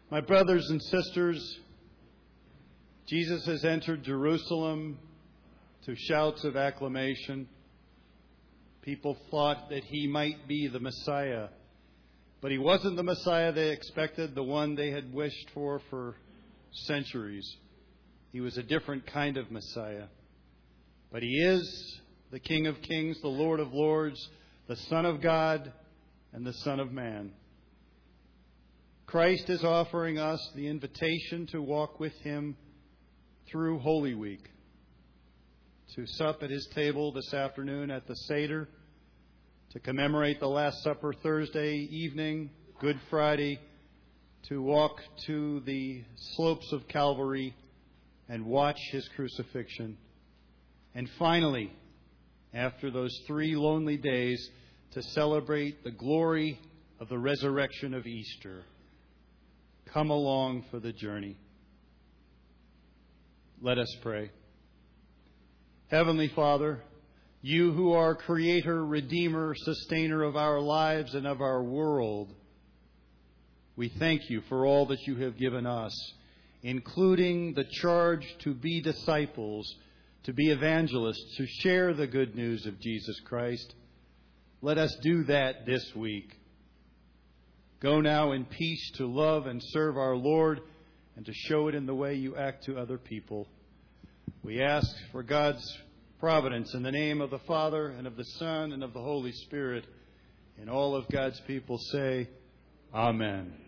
My brothers and sisters, Jesus has entered Jerusalem to shouts of acclamation. People thought that he might be the Messiah, but he wasn't the Messiah they expected, the one they had wished for centuries. He was a different kind of Messiah. But he is the King of Kings, the Lord of Lords, the Son of God, and the Son of Man. Christ is offering us the invitation to walk with him through Holy Week, to sup at his table this afternoon at the Seder, to commemorate the Last Supper Thursday evening, Good Friday, to walk to the slopes of Calvary and watch his crucifixion. And finally, after those 3 lonely days, to celebrate the glory of the resurrection of Easter. Come along for the journey. Let us pray. Heavenly Father, you who are Creator, Redeemer, Sustainer of our lives and of our world, we thank you for all that you have given us, including the charge to be disciples, to be evangelists, to share the good news of Jesus Christ. Let us do that this week. Go now in peace to love and serve our Lord and to show it in the way you act to other people. We ask for God's providence in the name of the Father and of the Son and of the Holy Spirit. And all of God's people say, Amen.